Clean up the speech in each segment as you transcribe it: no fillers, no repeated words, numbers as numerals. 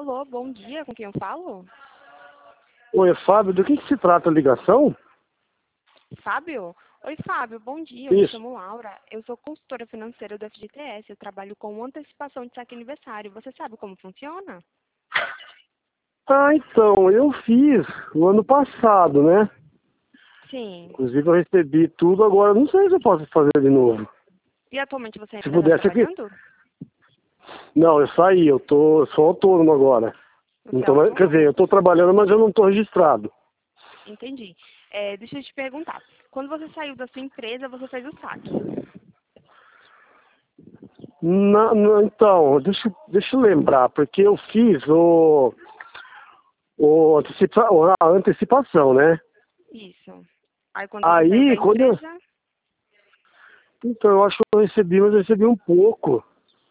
Alô, bom dia, com quem eu falo? Oi, Fábio, do que se trata a ligação? Fábio? Oi, Fábio, bom dia, eu me Isso. chamo Laura, eu sou consultora financeira do FGTS, eu trabalho com antecipação de saque aniversário. Você sabe como funciona? Ah, então, eu fiz o ano passado, né? Sim. Inclusive eu recebi tudo, agora eu não sei se eu posso fazer de novo. E atualmente você Se ainda está pudesse aqui. trabalhando? Não, eu saí, sou autônomo agora. Não Você é tô mais, quer dizer, autônomo? eu tô trabalhando, mas eu não tô registrado. Entendi. Deixa eu te perguntar, quando você saiu da sua empresa, você fez o saque? Então, deixa eu lembrar, porque eu fiz a antecipação, né? Isso. Aí quando você saiu da Aí, empresa? então eu acho que eu recebi, mas eu recebi um pouco.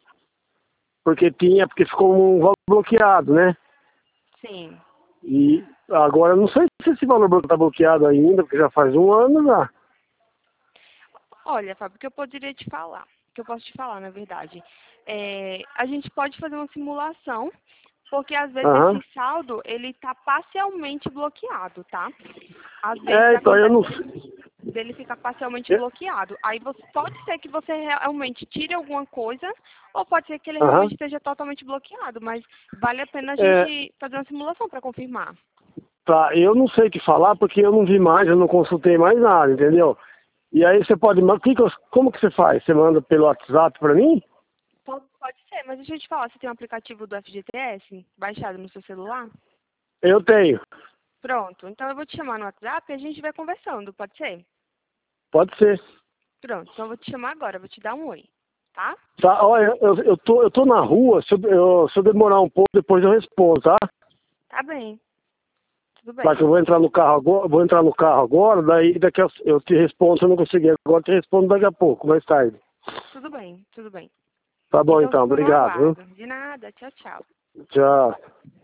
Porque ficou um valor bloqueado, né? Sim. E agora eu não sei se esse valor está bloqueado ainda, porque já faz um ano já. Olha, Fábio, o que eu poderia te falar? O que eu posso te falar, na verdade? A gente pode fazer uma simulação, porque às vezes Aham. esse saldo, ele está parcialmente bloqueado, tá? Às vezes Então eu acontece não. dele ficar parcialmente É, bloqueado. Aí pode ser que você realmente tire alguma coisa, ou pode ser que ele Aham. realmente esteja totalmente bloqueado, mas vale a pena a É, gente fazer uma simulação para confirmar. tá, eu não sei o que falar porque eu não vi mais, eu não consultei mais nada, entendeu? E aí você pode. Como que você faz? Você manda pelo WhatsApp para mim? Pode ser, mas deixa eu te falar, você tem um aplicativo do FGTS baixado no seu celular? Eu tenho. Pronto, então eu vou te chamar no WhatsApp e a gente vai conversando, pode ser? Pode ser. Pronto, então eu vou te chamar agora, vou te dar um oi, tá? Tá, olha, eu tô na rua, se eu demorar um pouco, depois eu respondo, tá? Tá bem, tudo Tá, bem. que eu vou entrar no carro agora, daí daqui eu te respondo, se eu não conseguir agora, eu te respondo daqui a pouco, mais tarde. Tudo bem, tudo bem. Tá bom Então então, fico no obrigado, viu? aguardo. De nada, tchau, tchau. Tchau.